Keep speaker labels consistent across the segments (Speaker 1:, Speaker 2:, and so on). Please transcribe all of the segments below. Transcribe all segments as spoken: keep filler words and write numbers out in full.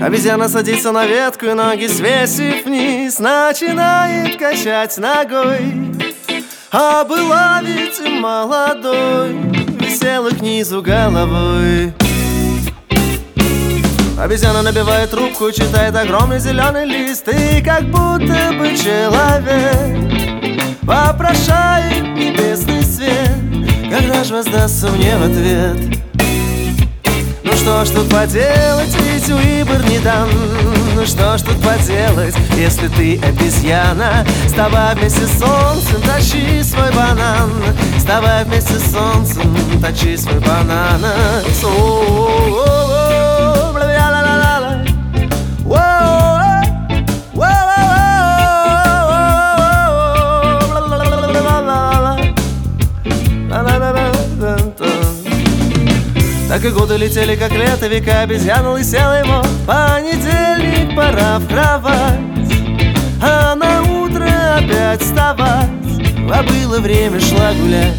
Speaker 1: Обезьяна садится на ветку и ноги свесив вниз начинает качать ногой. А была ведь молодой, висела к низу головой. Обезьяна набивает трубку, читает огромный зеленый лист и как будто бы человек вопрошает небесный свет, когда ж воздастся мне в ответ. Ну что ж тут поделать, ведь выбор не дан. Ну что ж тут поделать, если ты обезьяна? Вставай вместе с солнцем, тащи свой банан. Вставай вместе с солнцем, тащи свой банан. Так и годы летели, как лето, века, обезьяна лысела ему. Понедельник, пора в кровать, а на утро опять вставать. А было время, шла гулять.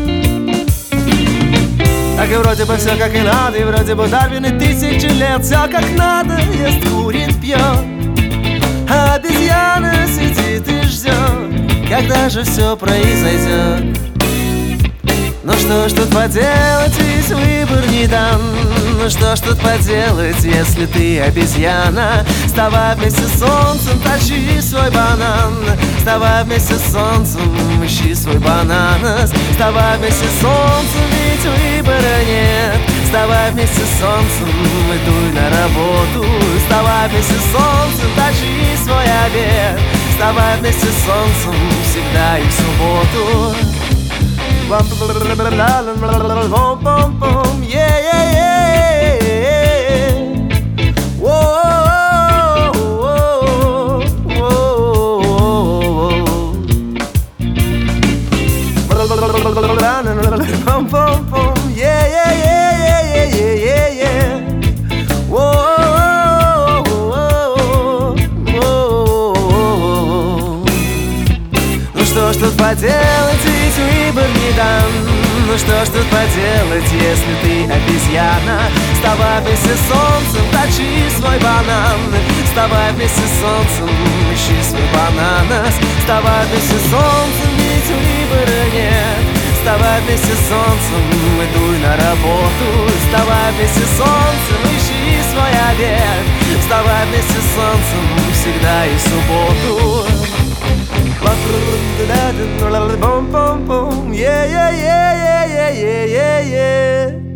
Speaker 1: Так и вроде бы все как и надо, и вроде бы Дарвин и тысячи лет. Все как надо, ест, курит, пьет, а обезьяна сидит и ждет, когда же все произойдет. Ну что ж тут поделать, ведь выбор не дан. Ну что ж тут поделать, если ты обезьяна? Вставай вместе с солнцем, тащи свой банан. Вставай вместе с солнцем, ищи свой банан. Вставай вместе с солнцем, ведь выбора нет. Вставай вместе с солнцем, иду на работу. Вставай вместе с солнцем, тащи свой обед. Вставай вместе с солнцем, всегда и в субботу. Bum bum bum, yeah yeah yeah. Whoa, whoa, whoa. Bum bum bum, yeah yeah yeah yeah yeah yeah. Whoa, whoa. Ну что ж тут поделать, ведь выбор не дан. Ну что ж тут поделать, если ты обезьяна? Вставай вместе с солнцем, тащи свой банан. Вставай вместе с солнцем, ищи свой банан. Вставай вместе с солнцем, ведь выбора нет. Вставай вместе с солнцем, иду на работу. Вставай вместе с солнцем, ищи свой обед. Вставай вместе с солнцем, всегда и в субботу. Boom, boom, boom, yeah, yeah, yeah, yeah, yeah, yeah, yeah.